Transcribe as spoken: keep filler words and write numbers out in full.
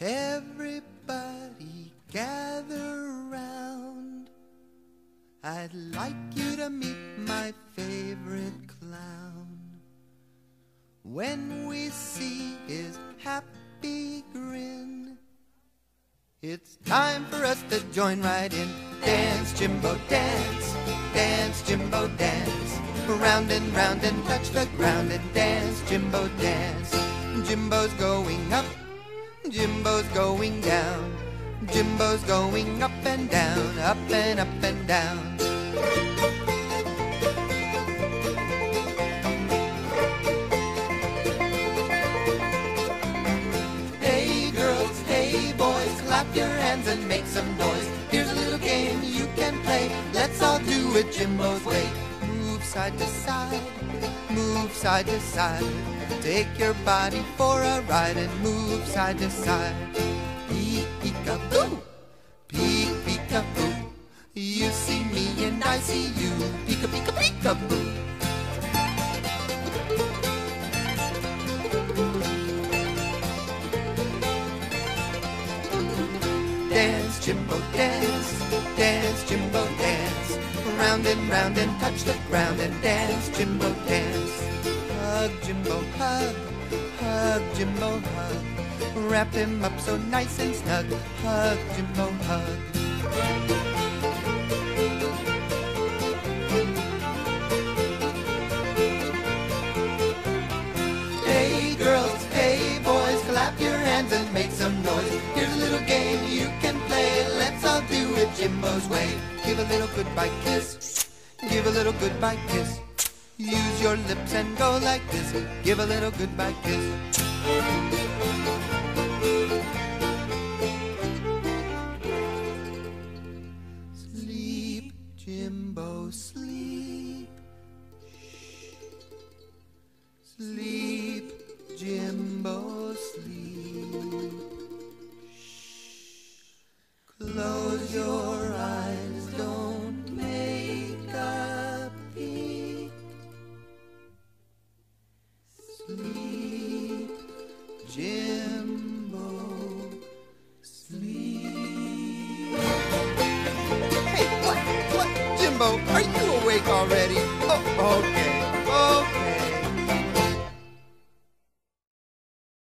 Everybody gather round. I'd like you to meet my favorite clown. When we see his happy grin, it's time for us to join right in. Dance, Jimbo, dance. Dance, Jimbo, dance. Round and round and touch the ground and dance, Jimbo, dance. Jimbo's going up, Jimbo's going down. Jimbo's going up and down, up and up and down. Hey girls, hey boys, clap your hands and make some noise. Here's a little game you can play. Let's all do it Jimbo's way. Move side to side, move side to side. Take your body for a ride and move side to side. Peek-a-boo, peek-peek-a-boo. You see me and I see you. Peek-a-peek-a-peek-a-boo. Dance, Jimbo, dance. Dance, Jimbo, dance. Round and round and touch the ground and dance, Jimbo, dance. Hug, Jimbo, hug. Hug, Jimbo, hug. Wrap him up so nice and snug. Hug, Jimbo, hug. Hey girls, hey boys, clap your hands and make some noise. Here's a little game you can play. Let's all do it Jimbo's way. Give a little goodbye kiss. Give a little goodbye kiss. Use your lips and go like this. Give a little goodbye kiss. Sleep, Jimbo, sleep. Sleep, Jimbo, sleep. Close your eyes, don't make a peep. Sleep, Jimbo, sleep. Hey, what, what, Jimbo, are you awake already?